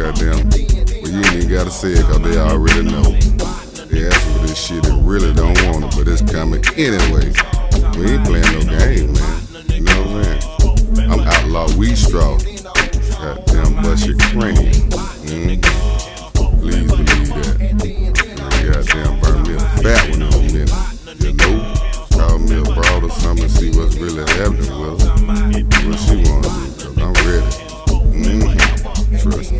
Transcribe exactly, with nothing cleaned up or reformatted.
goddamn. But you ain't even gotta say it, cause they already know. They asking for this shit and really don't want it, but it's coming anyway. We ain't playing no game, man. You know what I'm saying? I'm outlaw weed straw. Goddamn, bust your cranium. Mm-hmm. Please believe that. Goddamn, burn me a fat one in a minute. You know? Call me a broad or something and see what's really happening.